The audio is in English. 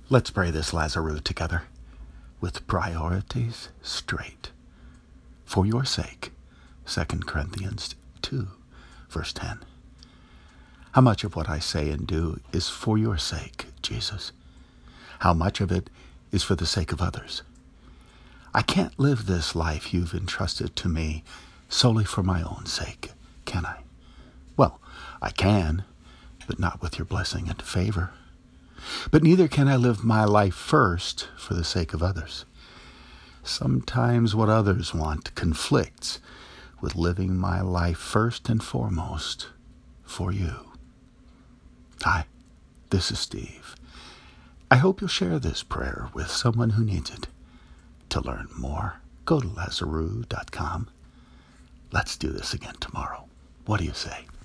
Let's pray this Lazarus together, with priorities straight. For your sake, 2 Corinthians 2, verse 10. How much of what I say and do is for your sake, Jesus? How much of it is for the sake of others? I can't live this life you've entrusted to me solely for my own sake, can I? Well, I can, but not with your blessing and favor. But neither can I live my life first for the sake of others. Sometimes what others want conflicts with living my life first and foremost for you. Hi, this is Steve. I hope you'll share this prayer with someone who needs it. To learn more, go to Lazarus.com. Let's do this again tomorrow. What do you say?